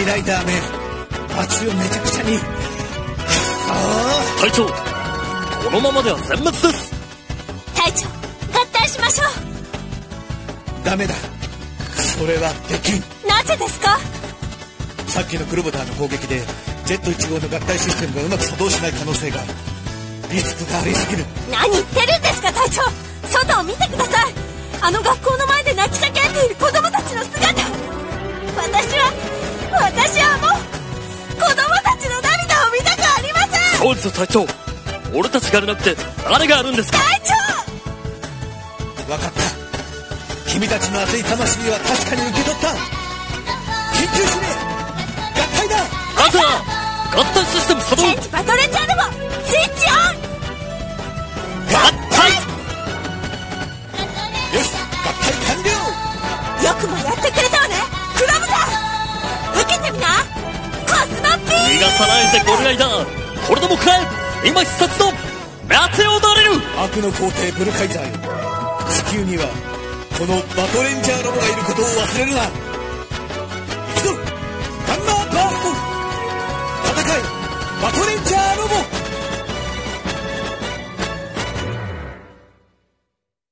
リライダーめ、街をめちゃくちゃに。 隊長、このままでは全滅です。 隊長、合体しましょう。 ダメだ、それはできん。 なぜですか？ さっきのクロボターの攻撃でジェット1号の合体システムがうまく作動しない可能性がある。リスクがありすぎる。 何言ってるんですか隊長。外を見てください。あの学校の前で泣き叫んでいる子供たちの姿。私はもう子供たちの涙を見たくありません。 そうです隊長、俺たちがいなくて誰があるんですか？ 隊長、 分かった。君たちの熱い魂は確かに受け取った。緊急指令、合体だ。 あんた合体システム作動。 チェンジバトレンジャーでもスイッチオン。 合体。よし、合体完了。 よくもやってくれたわね、クラブだ。受けてみな、コスモビーム。 逃がさないでゴリライダー、これでも食らえ。今必殺のメテオドリル。 悪の皇帝ブルカイザーよ、地球にはこのバトレンジャーロボがいることを忘れるな。